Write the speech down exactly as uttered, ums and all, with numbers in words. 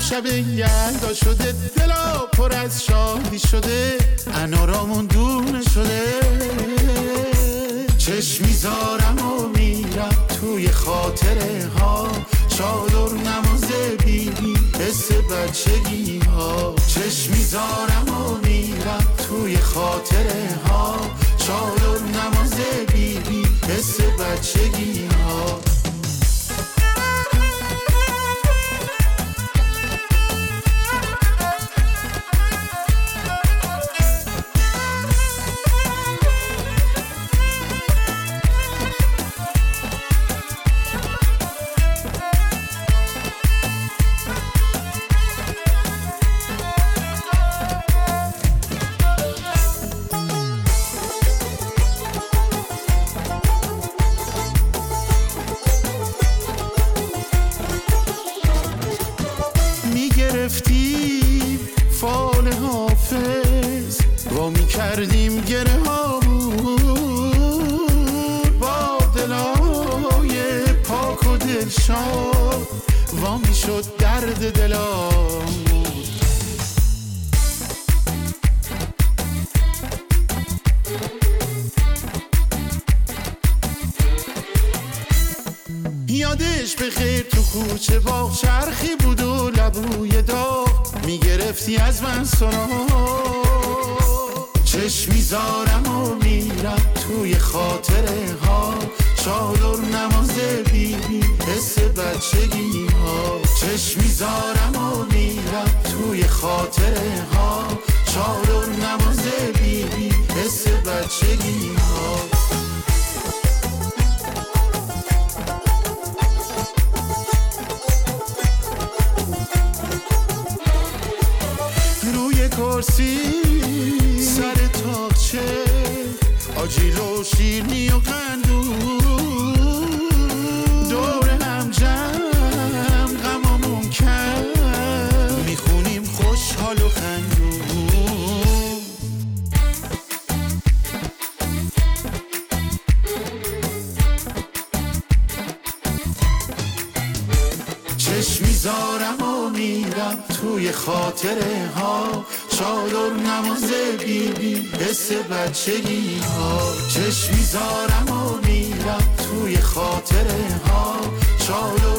شب یلدا شده، دلا پر از شادی شده، انارامون دونه شده. چشم میذارم و میرم توی خاطره ها، چادر نماز بیبی حس بچگی ها. چشم میذارم و میرم توی خاطره ها، چادر نماز بیبی حس بچگی ها. گرفتیم فال حافظ و می کردیم گره هامون با دلای پاک و دلشاد و می شد درد دلامون. یادش به خیر تو کوچه باغ چرخی بود و لبوی داغ میگرفتی از من سراغ. چشم میذارم و میرم توی خاطره ها، چادر نماز بیبی حس بچگی ها. چشم میذارم و میرم توی خاطره ها، چادر نماز بیبی حس بچگی ها. کرسی سر تاقچه، آجیل و شیرنی و قندون، دور هم جمع غمامون کم میخونیم خوشحال و خندون. چشم میذارم و میرم توی خاطره ها، چادر نماز بیبی حس بچگی ها. چشم میذارم و میرم توی خاطره ها، چادر